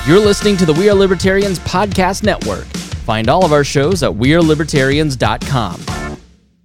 You're listening to the We Are Libertarians Podcast Network. Find all of our shows at wearelibertarians.com.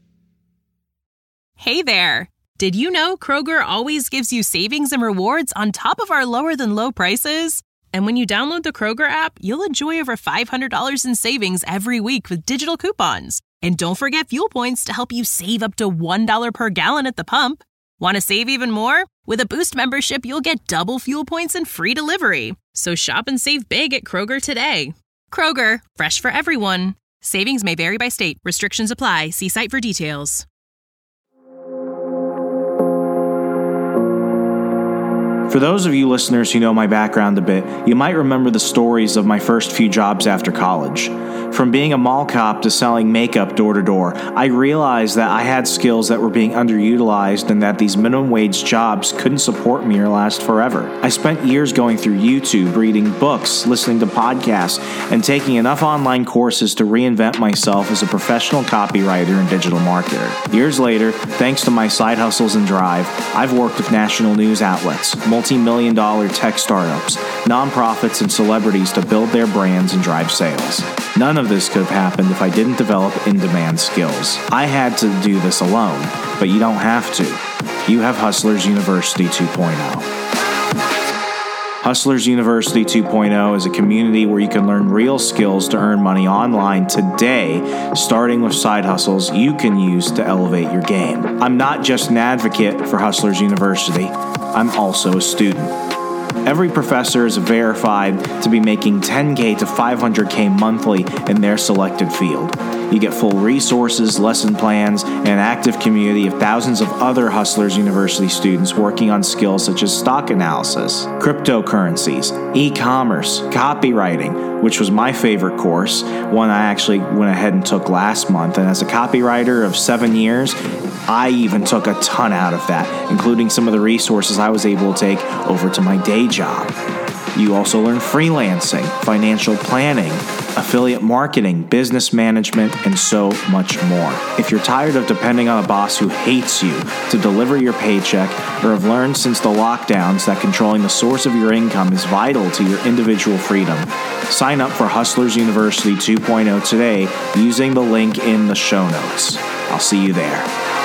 Hey there! Did you know Kroger always gives you savings and rewards on top of our lower-than-low prices? And when you download the Kroger app, you'll enjoy over $500 in savings every week with digital coupons. And don't forget fuel points to help you save up to $1 per gallon at the pump. Want to save even more? With a Boost membership, you'll get double fuel points and free delivery. So shop and save big at Kroger today. Kroger, fresh for everyone. Savings may vary by state. Restrictions apply. See site for details. For those of you listeners who know my background a bit, you might remember the stories of my first few jobs after college. From being a mall cop to selling makeup door to door, I realized that I had skills that were being underutilized and that these minimum wage jobs couldn't support me or last forever. I spent years going through YouTube, reading books, listening to podcasts, and taking enough online courses to reinvent myself as a professional copywriter and digital marketer. Years later, thanks to my side hustles and drive, I've worked with national news outlets, multi-million-dollar tech startups, nonprofits, and celebrities to build their brands and drive sales. None of this could have happened if I didn't develop in-demand skills. I had to do this alone, but you don't have to. You have Hustlers University 2.0. Hustlers University 2.0 is a community where you can learn real skills to earn money online today, starting with side hustles you can use to elevate your game. I'm not just an advocate for Hustlers University, I'm also a student. Every professor is verified to be making $10K to $500K monthly in their selected field. You get full resources, lesson plans, and an active community of thousands of other Hustlers University students working on skills such as stock analysis, cryptocurrencies, e-commerce, copywriting, which was my favorite course, one I actually went ahead and took last month. And as a copywriter of 7 years, I even took a ton out of that, including some of the resources I was able to take over to my day job. You also learn freelancing, financial planning, affiliate marketing, business management, and so much more. If you're tired of depending on a boss who hates you to deliver your paycheck, or have learned since the lockdowns that controlling the source of your income is vital to your individual freedom, sign up for Hustlers University 2.0 today using the link in the show notes. I'll see you there.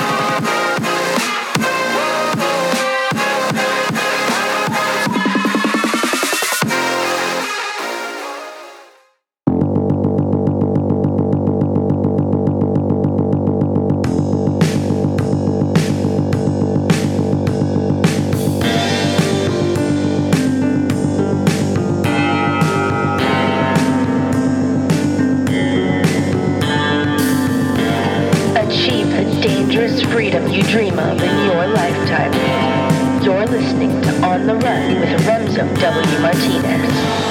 Freedom you dream of in your lifetime. You're listening to On the Run with Remzo W. Martinez.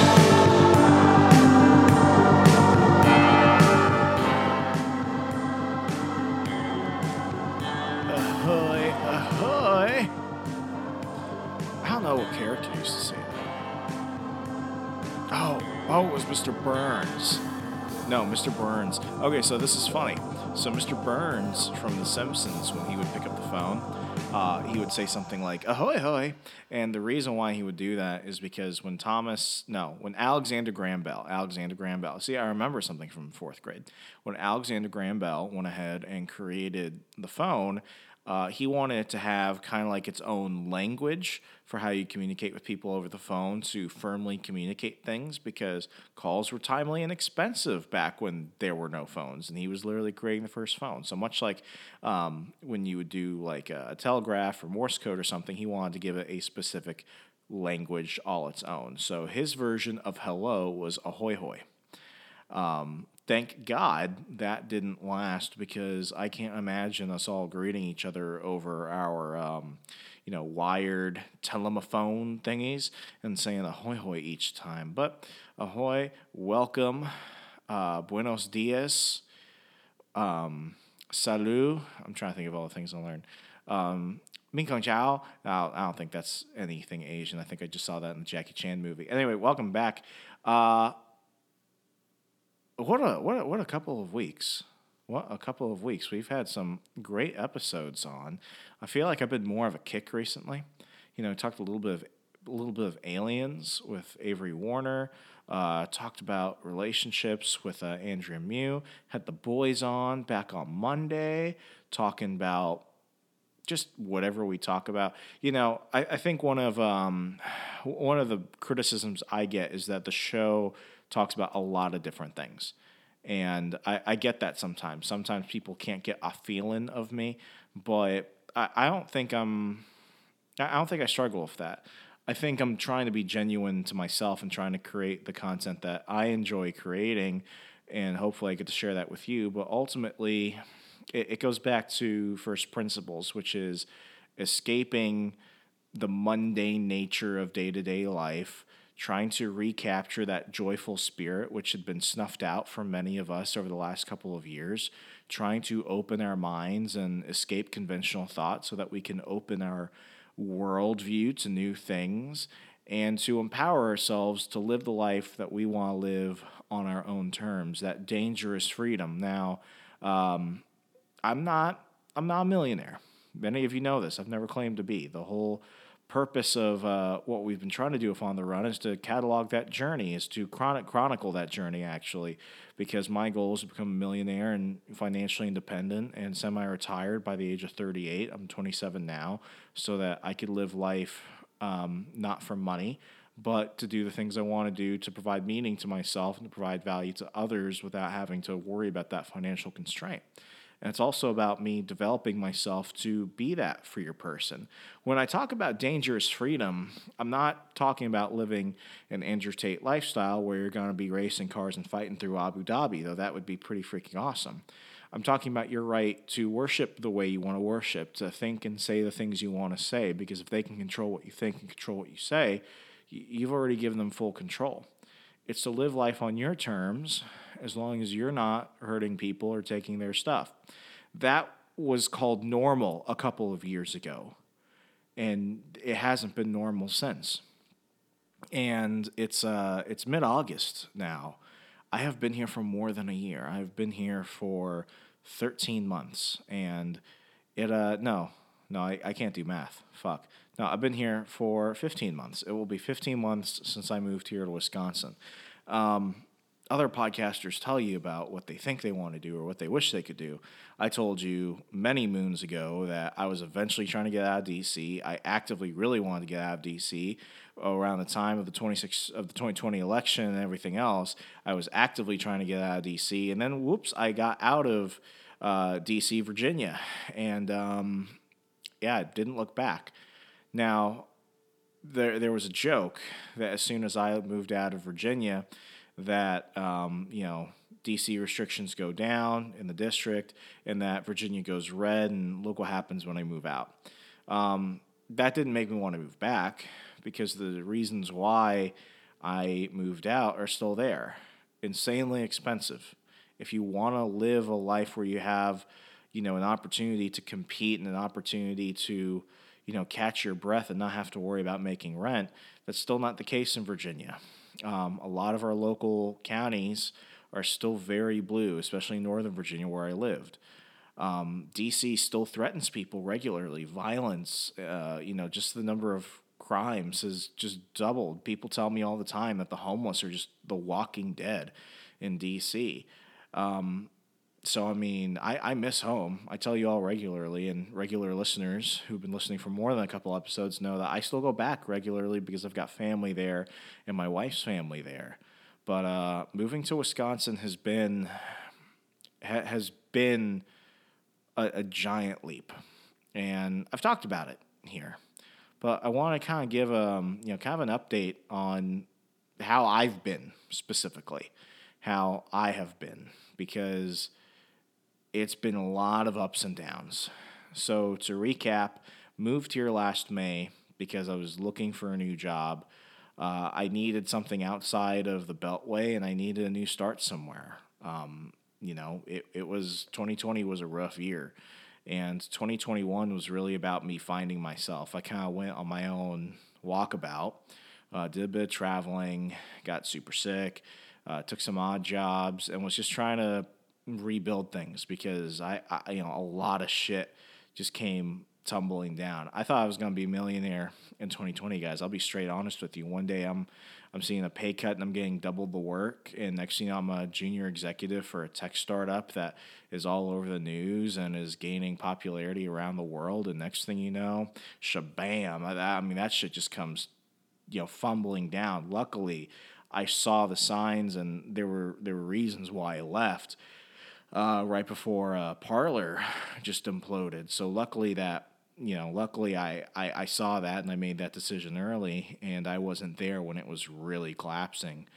Ahoy, ahoy. I don't know what character used to say that. Oh, it was Mr. Burns. No, Mr. Burns. Okay, so this is funny. So Mr. Burns from The Simpsons, when he would pick up the phone, he would say something like, ahoy, ahoy. And the reason why he would do that is because when Alexander Graham Bell, see, I remember something from fourth grade. When Alexander Graham Bell went ahead and created the phone, he wanted it to have kind of like its own language for how you communicate with people over the phone to firmly communicate things, because calls were timely and expensive back when there were no phones, and he was literally creating the first phone. So much like when you would do like a telegraph or Morse code or something, he wanted to give it a specific language all its own. So his version of hello was ahoy hoy. Thank God that didn't last, because I can't imagine us all greeting each other over our, wired telephone thingies and saying ahoy hoy each time. But ahoy, welcome, buenos dias, salut. I'm trying to think of all the things I learned. Ming Kong Chao. I don't think that's anything Asian. I think I just saw that in the Jackie Chan movie. Anyway, welcome back. What a couple of weeks. What a couple of weeks. We've had some great episodes on. I feel like I've been more of a kick recently. Talked a little bit of a little bit of Aliens with Avery Warner. Talked about relationships with Andrea Mew. Had the boys on back on Monday talking about just whatever we talk about. I think one of the criticisms I get is that the show talks about a lot of different things. And I get that sometimes. Sometimes people can't get a feeling of me, but I don't think I struggle with that. I think I'm trying to be genuine to myself and trying to create the content that I enjoy creating, and hopefully I get to share that with you. But ultimately, it goes back to first principles, which is escaping the mundane nature of day-to-day life, trying to recapture that joyful spirit which had been snuffed out for many of us over the last couple of years, trying to open our minds and escape conventional thought so that we can open our worldview to new things and to empower ourselves to live the life that we want to live on our own terms, that dangerous freedom. Now, I'm not a millionaire. Many of you know this. I've never claimed to be. The whole purpose of what we've been trying to do with On the Run is to catalog that journey, is to chronicle that journey, actually, because my goal is to become a millionaire and financially independent and semi-retired by the age of 38. I'm 27 now, so that I could live life not for money, but to do the things I want to do to provide meaning to myself and to provide value to others without having to worry about that financial constraint. And it's also about me developing myself to be that freer person. When I talk about dangerous freedom, I'm not talking about living an Andrew Tate lifestyle where you're going to be racing cars and fighting through Abu Dhabi, though that would be pretty freaking awesome. I'm talking about your right to worship the way you want to worship, to think and say the things you want to say, because if they can control what you think and control what you say, you've already given them full control. It's to live life on your terms, as long as you're not hurting people or taking their stuff. That was called normal a couple of years ago, and it hasn't been normal since. And it's mid-August now. I have been here for more than a year. I've been here for 13 months, and I can't do math. Fuck. No, I've been here for 15 months. It will be 15 months since I moved here to Wisconsin. Other podcasters tell you about what they think they want to do or what they wish they could do. I told you many moons ago that I was eventually trying to get out of D.C. I actively really wanted to get out of D.C. around the time of the 2020 election and everything else. I was actively trying to get out of D.C. And then, whoops, I got out of D.C., Virginia. And, I didn't look back. Now, there was a joke that as soon as I moved out of Virginia, that D.C. restrictions go down in the district, and that Virginia goes red, and look what happens when I move out. That didn't make me want to move back, because the reasons why I moved out are still there. Insanely expensive. If you want to live a life where you have, an opportunity to compete and an opportunity to, catch your breath and not have to worry about making rent, that's still not the case in Virginia. A lot of our local counties are still very blue, especially in Northern Virginia where I lived. D.C. still threatens people regularly. Violence, just the number of crimes has just doubled. People tell me all the time that the homeless are just the walking dead in D.C. So, I miss home. I tell you all regularly, and regular listeners who've been listening for more than a couple episodes know that I still go back regularly because I've got family there and my wife's family there. But moving to Wisconsin has been a giant leap, and I've talked about it here. But I want to kind of give kind of an update on how I've been specifically, how I have been, because it's been a lot of ups and downs. So to recap, moved here last May because I was looking for a new job. I needed something outside of the Beltway, and I needed a new start somewhere. It was 2020 was a rough year, and 2021 was really about me finding myself. I kind of went on my own walkabout, did a bit of traveling, got super sick, took some odd jobs, and was just trying to rebuild things because I a lot of shit just came tumbling down. I thought I was going to be a millionaire in 2020, guys. I'll be straight honest with you. One day I'm seeing a pay cut and I'm getting double the work, and next thing you know, I'm a junior executive for a tech startup that is all over the news and is gaining popularity around the world. And next thing you know, shabam! I mean, that shit just comes, fumbling down. Luckily, I saw the signs, and there were reasons why I left. Right before Parler just imploded. So luckily I saw that and I made that decision early, and I wasn't there when it was really collapsing.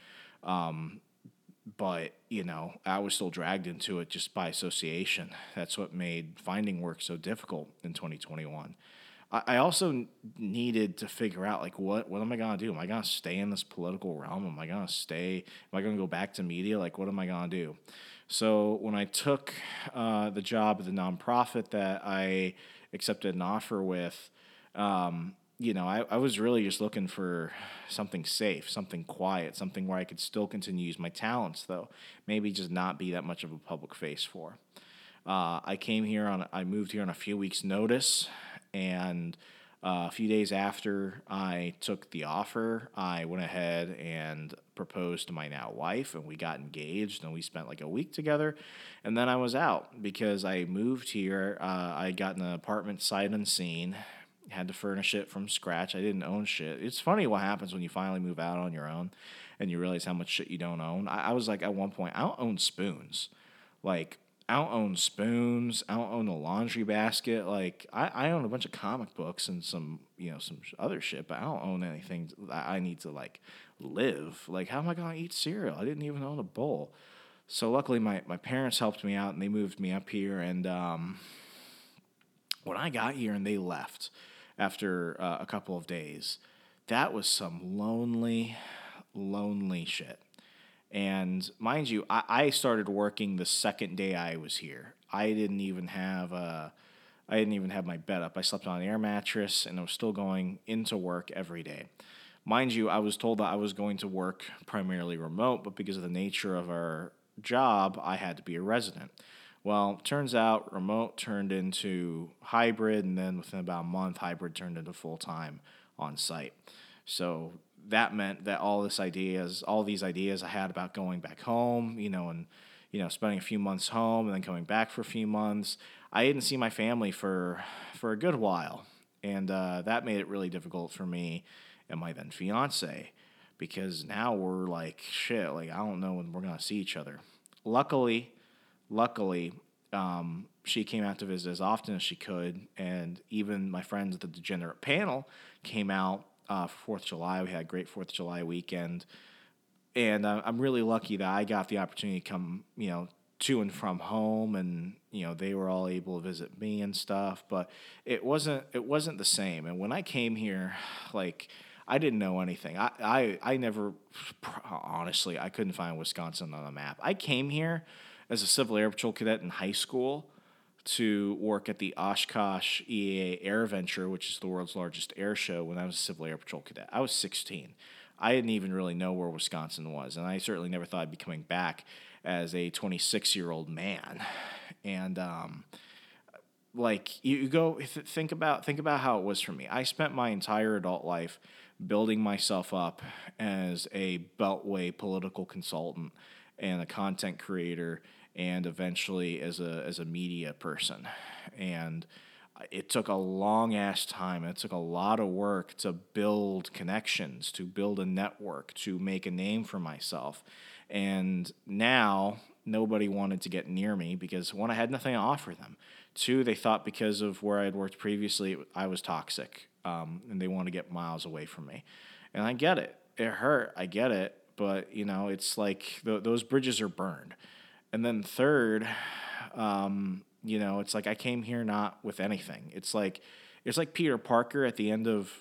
But I was still dragged into it just by association. That's what made finding work so difficult in 2021. I also needed to figure out, like, what am I going to do? Am I going to stay in this political realm? Am I going to go back to media? Like, what am I going to do? So when I took the job at the nonprofit that I accepted an offer with, I was really just looking for something safe, something quiet, something where I could still continue to use my talents, though maybe just not be that much of a public face for. I moved here on a few weeks' notice, and a few days after I took the offer, I went ahead and proposed to my now wife, and we got engaged, and we spent like a week together, and then I was out because I moved here. I got an apartment sight unseen, had to furnish it from scratch. I didn't own shit. It's funny what happens when you finally move out on your own and you realize how much shit you don't own. I was like, at one point, I don't own spoons. Like, I don't own spoons. I don't own a laundry basket. Like, I own a bunch of comic books and some other shit, but I don't own anything that I need to, like, live. Like, how am I going to eat cereal? I didn't even own a bowl. So luckily my parents helped me out, and they moved me up here. And when I got here and they left after a couple of days, that was some lonely shit. And mind you, I started working the second day I was here. I didn't even have my bed up. I slept on an air mattress, and I was still going into work every day. Mind you, I was told that I was going to work primarily remote, but because of the nature of our job, I had to be a resident. Well, turns out remote turned into hybrid, and then within about a month, hybrid turned into full-time on-site. So that meant that all these ideas I had about going back home, and spending a few months home and then coming back for a few months, I didn't see my family for a good while, and that made it really difficult for me and my then fiance, because now we're like, shit, like, I don't know when we're gonna see each other. Luckily, she came out to visit as often as she could, and even my friends at the Degenerate panel came out for 4th of July. We had a great 4th of July weekend, and I'm really lucky that I got the opportunity to come, to and from home, and they were all able to visit me and stuff. But it wasn't the same. And when I came here, like, I didn't know anything. I never, honestly, I couldn't find Wisconsin on the map. I came here as a Civil Air Patrol cadet in high school to work at the Oshkosh EAA Air Venture, which is the world's largest air show, when I was a Civil Air Patrol cadet. I was 16. I didn't even really know where Wisconsin was, and I certainly never thought I'd be coming back as a 26-year-old man. And think about how it was for me. I spent my entire adult life building myself up as a Beltway political consultant and a content creator, and eventually as a media person. And it took a long-ass time. It took a lot of work to build connections, to build a network, to make a name for myself. And now nobody wanted to get near me because, one, I had nothing to offer them. Two, they thought because of where I had worked previously, I was toxic, and they wanted to get miles away from me. And I get it. It hurt. I get it. But, it's like those bridges are burned. And then third, it's like I came here not with anything. It's like Peter Parker at the end of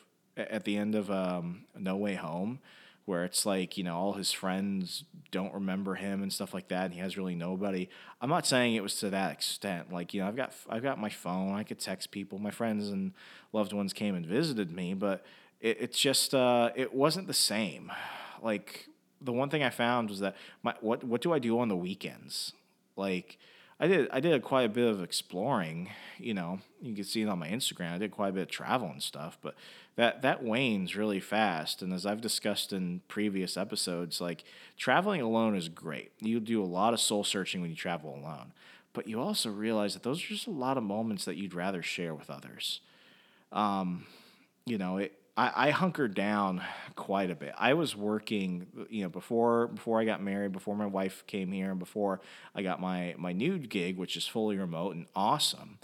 No Way Home, where it's like, all his friends don't remember him and stuff like that, and he has really nobody. I'm not saying it was to that extent. Like, I've got my phone. I could text people. My friends and loved ones came and visited me, but it's just it wasn't the same. Like, the one thing I found was that what do I do on the weekends? Like, I did quite a bit of exploring. You know, you can see it on my Instagram. I did quite a bit of travel and stuff, but that wanes really fast. And as I've discussed in previous episodes, like traveling alone is great. You do a lot of soul searching when you travel alone, but you also realize that those are just a lot of moments that you'd rather share with others. You know, I hunkered down quite a bit. I was working, you know, before I got married, before my wife came here, and before I got my new gig, which is fully remote and awesome.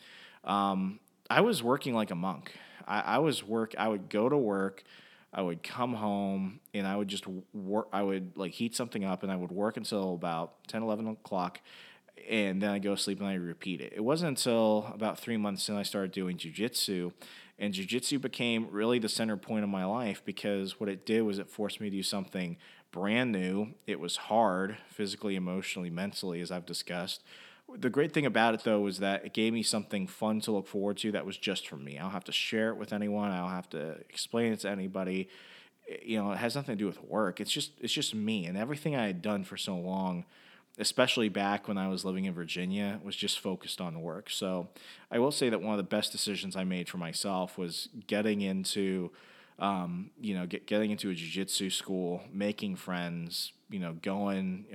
I was working like a monk. I would go to work, I would come home, and I would just work. I would like heat something up, and I would work until about 10, 11 o'clock, and then I go to sleep and I repeat it. It wasn't until about 3 months in I started doing jujitsu, and jujitsu became really the center point of my life because what it did was it forced me to do something brand new. It was hard, physically, emotionally, mentally, as I've discussed. The great thing about it, though, was that it gave me something fun to look forward to that was just for me. I don't have to share it with anyone. I don't have to explain it to anybody. You know, it has nothing to do with work. It's just me, and everything I had done for so long, especially back when I was living in Virginia, was just focused on work. So I will say that one of the best decisions I made for myself was getting into, getting into a jiu-jitsu school, making friends, you know, going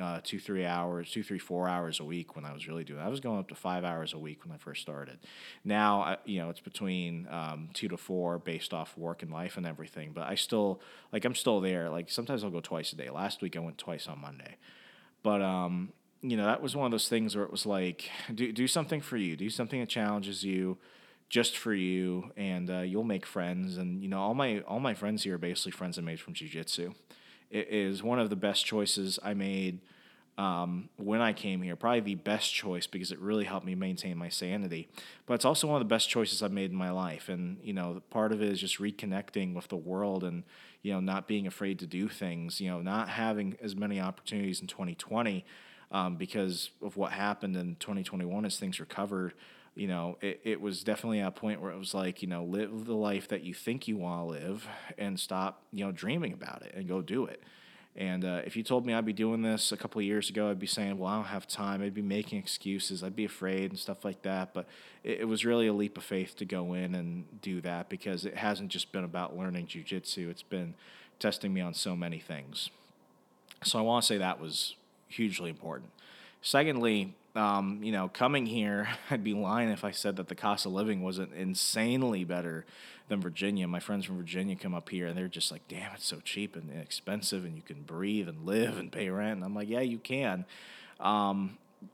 4 hours a week when I was really doing it. I was going up to 5 hours a week when I first started. Now, it's between 2 to 4 based off work and life and everything, but I'm still there. Like sometimes I'll go twice a day. Last week I went twice on Monday. But, that was one of those things where it was like, do something for you. Do something that challenges you just for you, and you'll make friends. And, you know, all my friends here are basically friends I made from jiu-jitsu. It is one of the best choices I made when I came here. Probably the best choice because it really helped me maintain my sanity. But it's also one of the best choices I've made in my life. And, you know, part of it is just reconnecting with the world and, you know, not being afraid to do things, you know, not having as many opportunities in 2020 because of what happened in 2021 as things recovered. You know, it was definitely a point where it was like, you know, live the life that you think you want to live and stop, you know, dreaming about it and go do it. And if you told me I'd be doing this a couple of years ago, I'd be saying, well, I don't have time. I'd be making excuses. I'd be afraid and stuff like that. But it was really a leap of faith to go in and do that because it hasn't just been about learning jiu-jitsu. It's been testing me on so many things. So I want to say that was hugely important. Secondly, coming here, I'd be lying if I said that the cost of living wasn't insanely better than Virginia. My friends from Virginia come up here, and they're just like, damn, it's so cheap and inexpensive, and you can breathe and live and pay rent. And I'm like, yeah, you can. I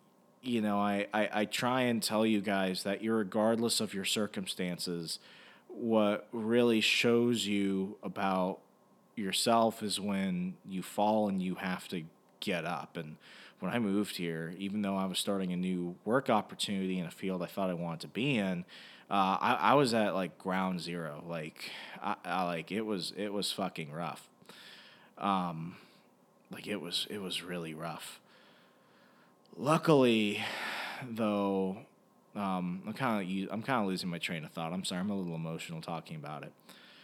try and tell you guys that irregardless of your circumstances, what really shows you about yourself is when you fall and you have to get up. And when I moved here, even though I was starting a new work opportunity in a field I thought I wanted to be in, I was at like ground zero. Like, it was fucking rough. It was really rough. Luckily, though, I'm kind of losing my train of thought. I'm sorry, I'm a little emotional talking about it.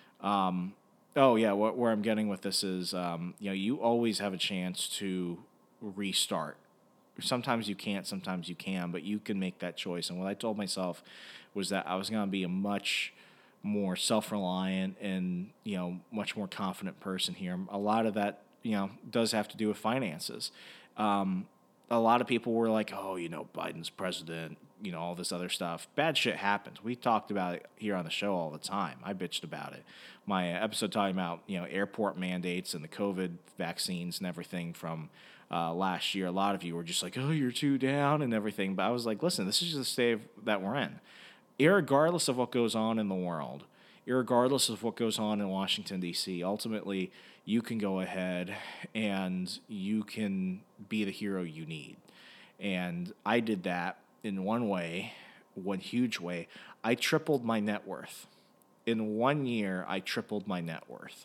Where I'm getting with this is, you always have a chance to restart. Sometimes you can't, sometimes you can, but you can make that choice. And what I told myself was that I was going to be a much more self-reliant and, you know, much more confident person here. A lot of that, you know, does have to do with finances. A lot of people were like, oh, you know, Biden's president, you know, all this other stuff. Bad shit happens. We talked about it here on the show all the time. I bitched about it. My episode talking about, you know, airport mandates and the COVID vaccines and everything from last year. A lot of you were just like, oh, you're too down and everything. But I was like, listen, this is just the state that we're in. Irregardless of what goes on in the world, irregardless of what goes on in Washington, D.C., ultimately, you can go ahead and you can be the hero you need. And I did that in one huge way. I tripled my net worth. In 1 year, I tripled my net worth.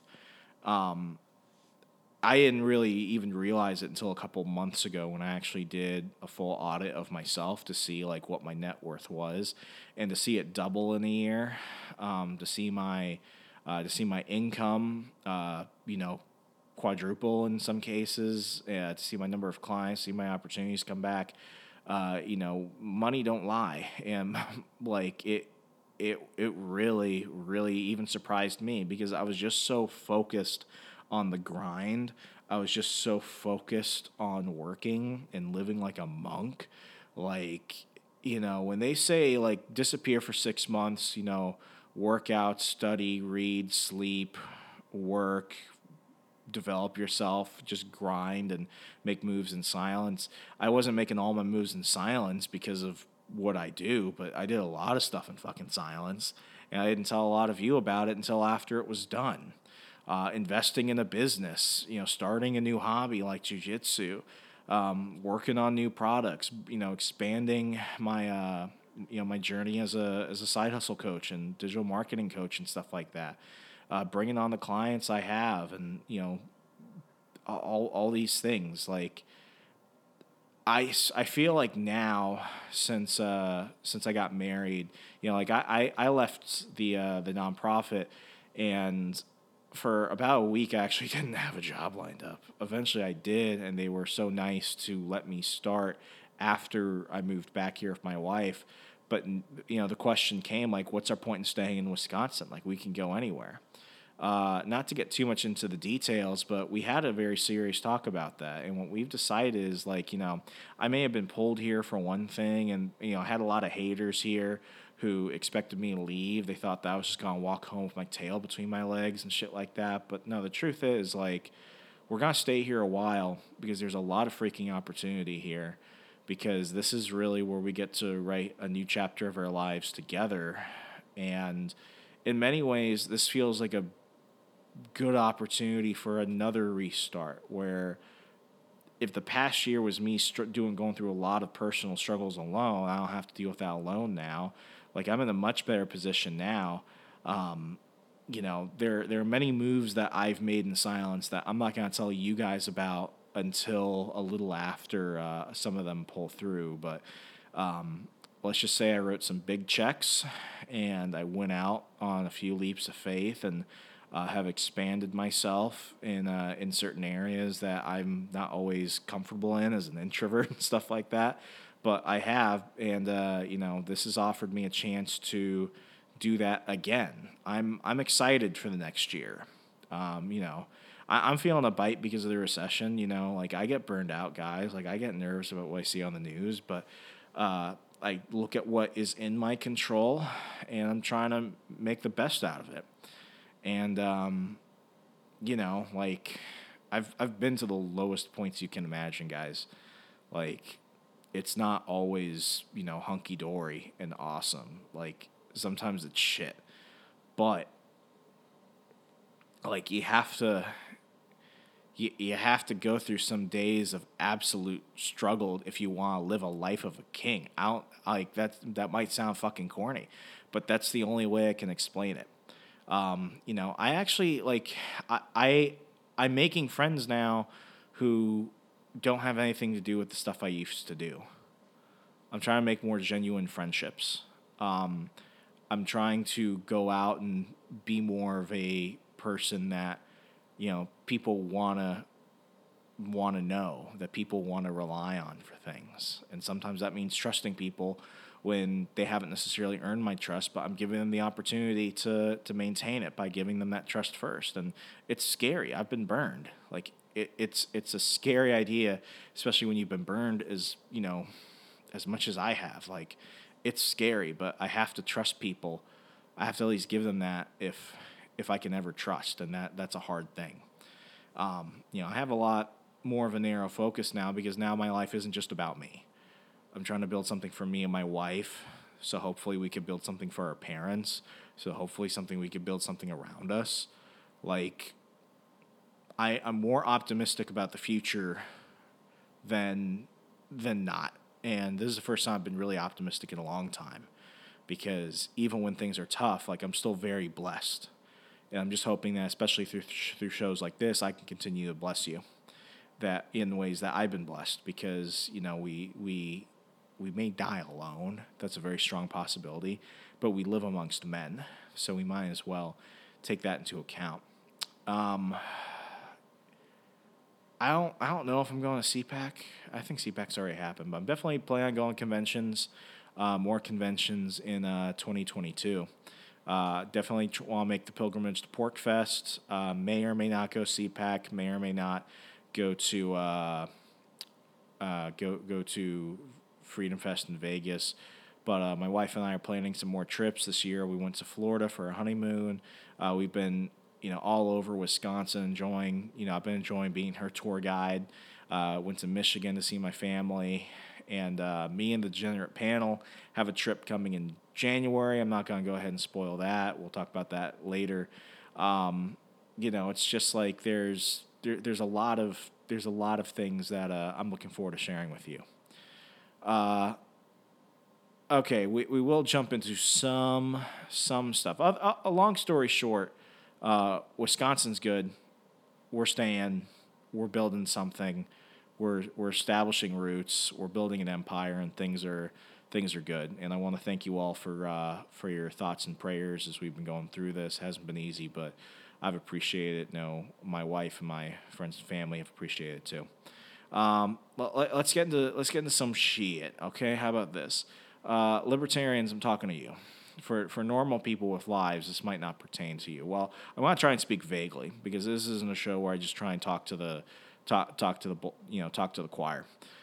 I didn't really even realize it until a couple months ago when I actually did a full audit of myself to see like what my net worth was, and to see it double in a year, to see my income, quadruple in some cases, to see my number of clients, see my opportunities come back. Money don't lie. And like it really, really even surprised me because I was just so focused on the grind. I was just so focused on working and living like a monk. Like, when they say like disappear for 6 months, work out, study, read, sleep, work, develop yourself, just grind and make moves in silence. I wasn't making all my moves in silence because of what I do, but I did a lot of stuff in fucking silence, and I didn't tell a lot of you about it until after it was done. Investing in a business, starting a new hobby like jiu-jitsu, working on new products, expanding my my journey as a side hustle coach and digital marketing coach and stuff like that. Bringing on the clients I have, and all these things. Like I feel like now since I got married, like I left the nonprofit, and for about a week I actually didn't have a job lined up. Eventually I did, and they were so nice to let me start after I moved back here with my wife. But the question came, like, what's our point in staying in Wisconsin? Like, we can go anywhere. Not to get too much into the details, but we had a very serious talk about that. And what we've decided is, like, I may have been pulled here for one thing, and, I had a lot of haters here who expected me to leave. They thought that I was just going to walk home with my tail between my legs and shit like that. But no, the truth is, like, we're going to stay here a while because there's a lot of freaking opportunity here, because this is really where we get to write a new chapter of our lives together. And in many ways, this feels like a good opportunity for another restart, where if the past year was me going through a lot of personal struggles alone, I don't have to deal with that alone now. Like, I'm in a much better position now. There are many moves that I've made in silence that I'm not going to tell you guys about until a little after some of them pull through. But let's just say I wrote some big checks, and I went out on a few leaps of faith, and have expanded myself in certain areas that I'm not always comfortable in as an introvert and stuff like that. But I have, and this has offered me a chance to do that again. I'm excited for the next year. I'm feeling a bite because of the recession. Like, I get burned out, guys. Like, I get nervous about what I see on the news, but I look at what is in my control, and I'm trying to make the best out of it. And like, I've been to the lowest points you can imagine, guys. Like, it's not always, hunky-dory and awesome. Like, sometimes it's shit. But, like, you have to go through some days of absolute struggle if you want to live a life of a king. That might sound fucking corny, but that's the only way I can explain it. I actually, like, I'm making friends now who don't have anything to do with the stuff I used to do. I'm trying to make more genuine friendships. I'm trying to go out and be more of a person that, people want to know, that people want to rely on for things. And sometimes that means trusting people when they haven't necessarily earned my trust, but I'm giving them the opportunity to maintain it by giving them that trust first. And it's scary. I've been burned. Like, it's a scary idea, especially when you've been burned as much as I have. Like, it's scary, but I have to trust people. I have to at least give them that if I can ever trust, and that's a hard thing. I have a lot more of a narrow focus now, because now my life isn't just about me. I'm trying to build something for me and my wife, so hopefully we could build something for our parents, so hopefully we could build something around us. Like, I'm more optimistic about the future than not. And this is the first time I've been really optimistic in a long time, because even when things are tough, like, I'm still very blessed. And I'm just hoping that, especially through shows like this, I can continue to bless you that in ways that I've been blessed, because, we may die alone. That's a very strong possibility, but we live amongst men, so we might as well take that into account. I don't know if I'm going to CPAC. I think CPAC's already happened, but I'm definitely planning on going to conventions, more conventions in 2022. Definitely want to make the pilgrimage to PorcFest. May or may not go CPAC. May or may not go to go to Freedom Fest in Vegas. But my wife and I are planning some more trips this year. We went to Florida for a honeymoon. We've been, all over Wisconsin enjoying, I've been enjoying being her tour guide. Went to Michigan to see my family. And me and the Degenerate panel have a trip coming in January. I'm not going to go ahead and spoil that. We'll talk about that later. It's just like there's a lot of things that I'm looking forward to sharing with you. Okay, we will jump into some stuff. A long story short, Wisconsin's good. We're staying. We're building something. We're establishing roots. We're building an empire, and things are good. And I want to thank you all for your thoughts and prayers as we've been going through this. It hasn't been easy, but I've appreciated it. My wife and my friends and family have appreciated it too. Let's get into some shit. Okay, how about this? Libertarians, I'm talking to you. For normal people with lives, this might not pertain to you. Well, I want to try and speak vaguely because this isn't a show where I just try and talk to the choir.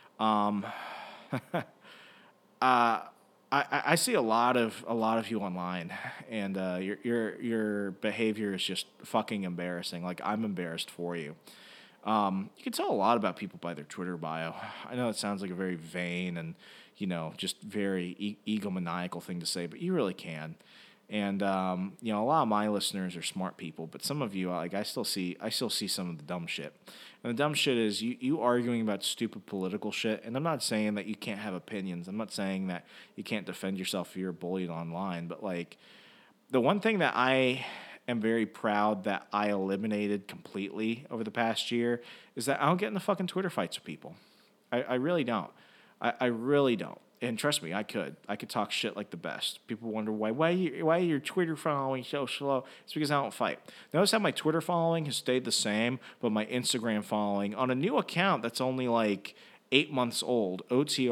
I see a lot of you online, and your behavior is just fucking embarrassing. Like, I'm embarrassed for you. You can tell a lot about people by their Twitter bio. I know it sounds like a very vain and, just very egomaniacal thing to say, but you really can. And, a lot of my listeners are smart people, but some of you, I still see some of the dumb shit. And the dumb shit is you arguing about stupid political shit. And I'm not saying that you can't have opinions. I'm not saying that you can't defend yourself if you're bullied online. But, the one thing that I am very proud that I eliminated completely over the past year is that I don't get into fucking Twitter fights with people. I really don't. I really don't. And trust me, I could talk shit like the best. People wonder why are your Twitter following so slow? It's because I don't fight. Notice how my Twitter following has stayed the same, but my Instagram following on a new account that's only 8 months old,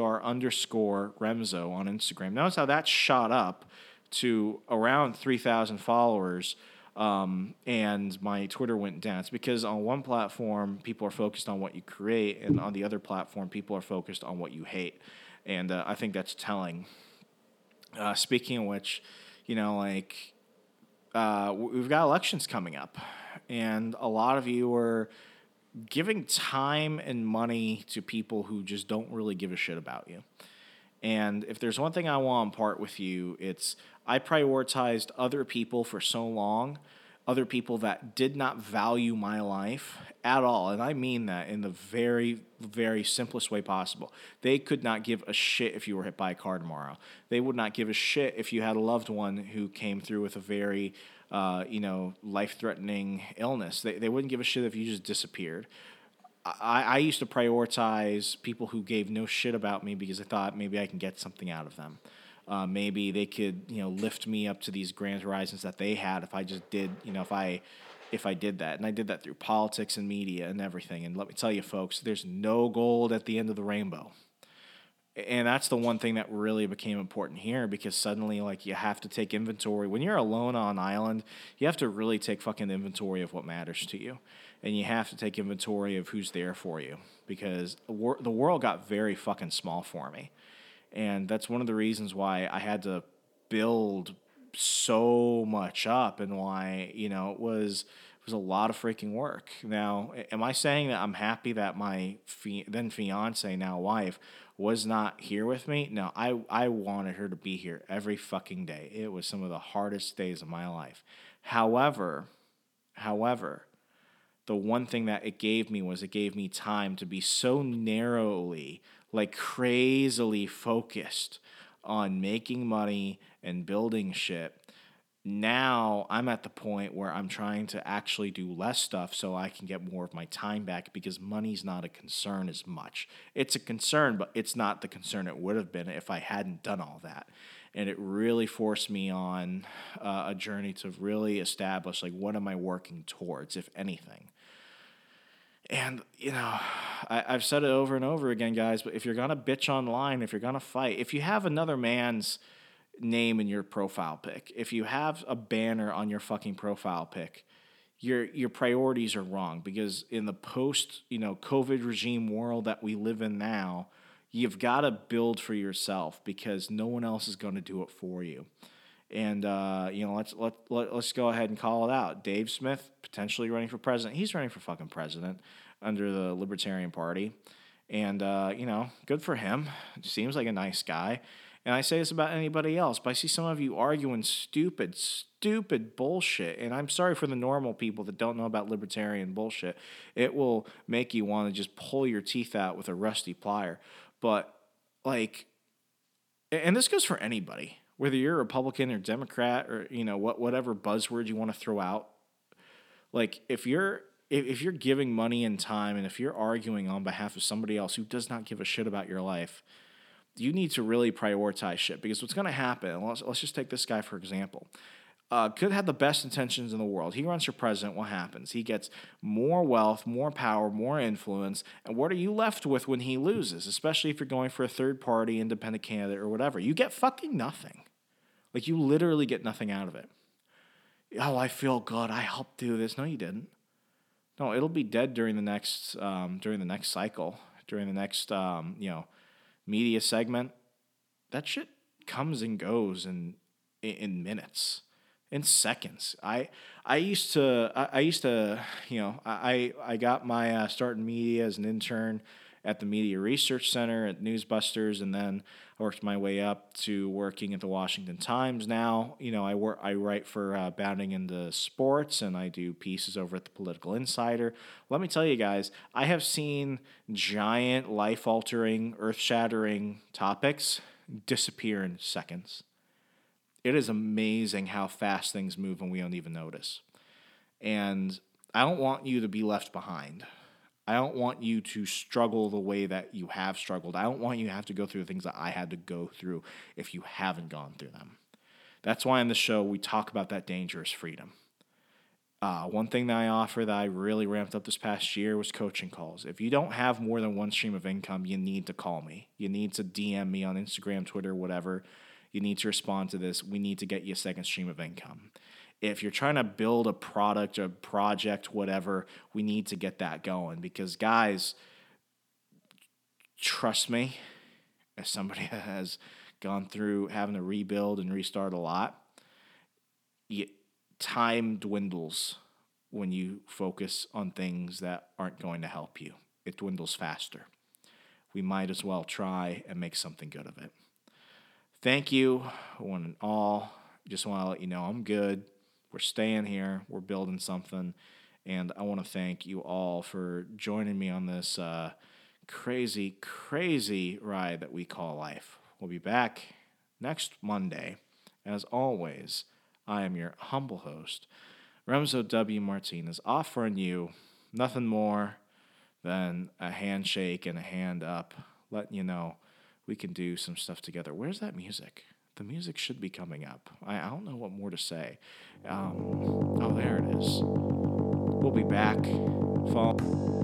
OTR_Remzo on Instagram. Notice how that shot up to around 3,000 followers, and my Twitter went down. It's because on one platform, people are focused on what you create, and on the other platform, people are focused on what you hate. And I think that's telling. Speaking of which, we've got elections coming up, and a lot of you are giving time and money to people who just don't really give a shit about you. And if there's one thing I want to impart with you, it's I prioritized other people for so long, other people that did not value my life at all. And I mean that in the very, very simplest way possible. They could not give a shit if you were hit by a car tomorrow. They would not give a shit if you had a loved one who came through with a very, life-threatening illness. They wouldn't give a shit if you just disappeared. I used to prioritize people who gave no shit about me because I thought maybe I can get something out of them. Maybe they could, lift me up to these grand horizons that they had if I just did, if I did that. And I did that through politics and media and everything. And let me tell you, folks, there's no gold at the end of the rainbow. And that's the one thing that really became important here, because suddenly, you have to take inventory. When you're alone on an island, you have to really take fucking inventory of what matters to you. And you have to take inventory of who's there for you, because the world got very fucking small for me. And that's one of the reasons why I had to build so much up, and why, it was a lot of freaking work. Now, am I saying that I'm happy that my then fiance, now wife, was not here with me? No, I wanted her to be here every fucking day. It was some of the hardest days of my life. However, the one thing that it gave me was it gave me time to be so narrowly, crazily focused on making money and building shit. Now I'm at the point where I'm trying to actually do less stuff so I can get more of my time back, because money's not a concern as much. It's a concern, but it's not the concern it would have been if I hadn't done all that. And it really forced me on a journey to really establish, what am I working towards, if anything. And, I've said it over and over again, guys, but if you're going to bitch online, if you're going to fight, if you have another man's name in your profile pic, if you have a banner on your fucking profile pic, your priorities are wrong, because in the post, COVID regime world that we live in now, you've got to build for yourself, because no one else is going to do it for you. And let's go ahead and call it out. Dave Smith potentially running for president. He's running for fucking president under the Libertarian Party, and good for him. Seems like a nice guy. And I say this about anybody else, but I see some of you arguing stupid bullshit. And I'm sorry for the normal people that don't know about libertarian bullshit. It will make you want to just pull your teeth out with a rusty plier. But and this goes for anybody, whether you're a Republican or Democrat or, whatever buzzword you want to throw out. Like, if you're giving money and time, and if you're arguing on behalf of somebody else who does not give a shit about your life, you need to really prioritize shit, because what's going to happen, let's just take this guy for example. Could have the best intentions in the world. He runs for president. What happens? He gets more wealth, more power, more influence. And what are you left with when he loses? Especially if you're going for a third party, independent candidate or whatever. You get fucking nothing. Like, you literally get nothing out of it. Oh, I feel good. I helped do this. No, you didn't. No, it'll be dead during the next cycle, during the next media segment. That shit comes and goes in minutes, in seconds. I got my start in media as an intern at the Media Research Center at Newsbusters, and then I worked my way up to working at the Washington Times. Now, I write for Bounding into Sports, and I do pieces over at the Political Insider. Let me tell you guys, I have seen giant, life-altering, earth-shattering topics disappear in seconds. It is amazing how fast things move when we don't even notice. And I don't want you to be left behind. I don't want you to struggle the way that you have struggled. I don't want you to have to go through the things that I had to go through if you haven't gone through them. That's why on the show we talk about that dangerous freedom. One thing that I offer that I really ramped up this past year was coaching calls. If you don't have more than one stream of income, you need to call me. You need to DM me on Instagram, Twitter, whatever. You need to respond to this. We need to get you a second stream of income. If you're trying to build a product, a project, whatever, we need to get that going. Because, guys, trust me, as somebody that has gone through having to rebuild and restart a lot, time dwindles when you focus on things that aren't going to help you. It dwindles faster. We might as well try and make something good of it. Thank you, one and all. Just want to let you know I'm good. We're staying here. We're building something. And I want to thank you all for joining me on this crazy, crazy ride that we call life. We'll be back next Monday. As always, I am your humble host, Remzo W. Martinez, offering you nothing more than a handshake and a hand up, letting you know we can do some stuff together. Where's that music? The music should be coming up. I don't know what more to say. Oh, there it is. We'll be back. Fall.